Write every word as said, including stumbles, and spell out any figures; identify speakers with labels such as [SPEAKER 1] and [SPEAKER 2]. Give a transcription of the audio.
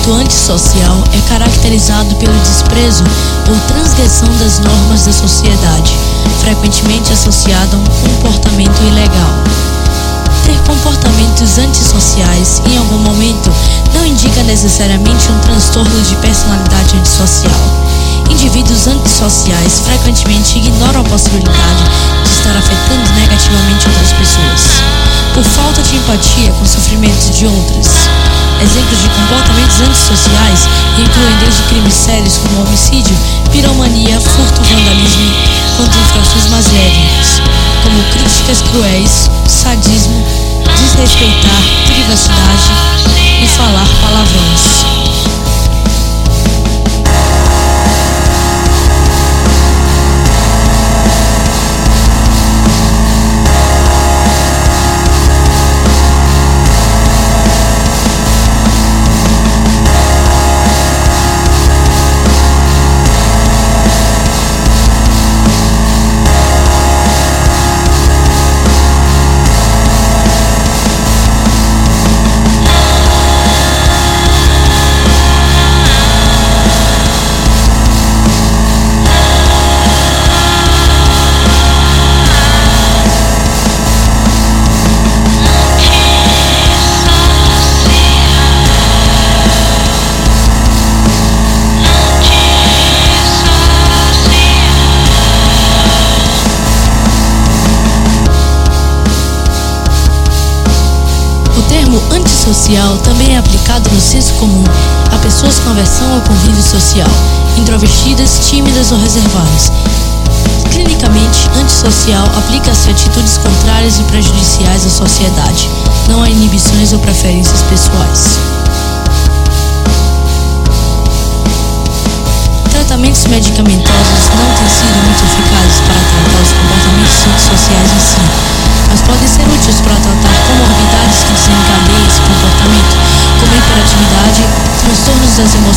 [SPEAKER 1] comportamento antissocial é caracterizado pelo desprezo ou transgressão das normas da sociedade, frequentemente associado a um comportamento ilegal. Ter comportamentos antissociais em algum momento não indica necessariamente um transtorno de personalidade antissocial. Indivíduos antissociais frequentemente ignoram a possibilidade de estar afetando negativamente outras pessoas, por falta de empatia com os sofrimentos de outras. Exemplos de comportamentos antissociais incluem desde crimes sérios como homicídio, piromania, furto, vandalismo, quanto infrações mais leves, como críticas cruéis, sadismo, desrespeitar privacidade e falar palavrões. O termo antissocial também é aplicado no senso comum a pessoas com aversão ao convívio social, introvertidas, tímidas ou reservadas. Clinicamente, antissocial aplica-se a atitudes contrárias e prejudiciais à sociedade, não a inibições ou preferências pessoais. Tratamentos medicamentosos não têm sido muito eficazes para tratar os comportamentos antissociais em si, mas podem ser úteis para tratar comorbidades que desencadeiam esse comportamento, como hiperatividade, transtornos das emoções